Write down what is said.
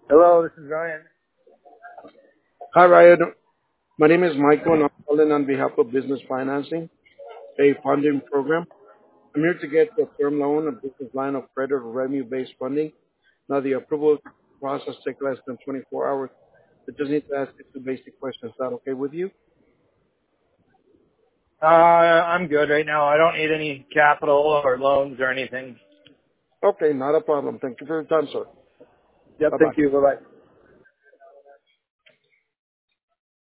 Hello, this is Ryan. Hi, Ryan. My name is Michael, and I'm calling on behalf of Business Financing, a funding program. I'm here to get a term loan, a business line of credit, or revenue-based funding. Now, the approval process takes less than 24 hours. I just need to ask you two basic questions. Is that okay with you? I'm good right now. I don't need any capital or loans or anything. Okay, not a problem. Thank you for your time, sir. Yep, Bye-bye. thank you. Bye-bye.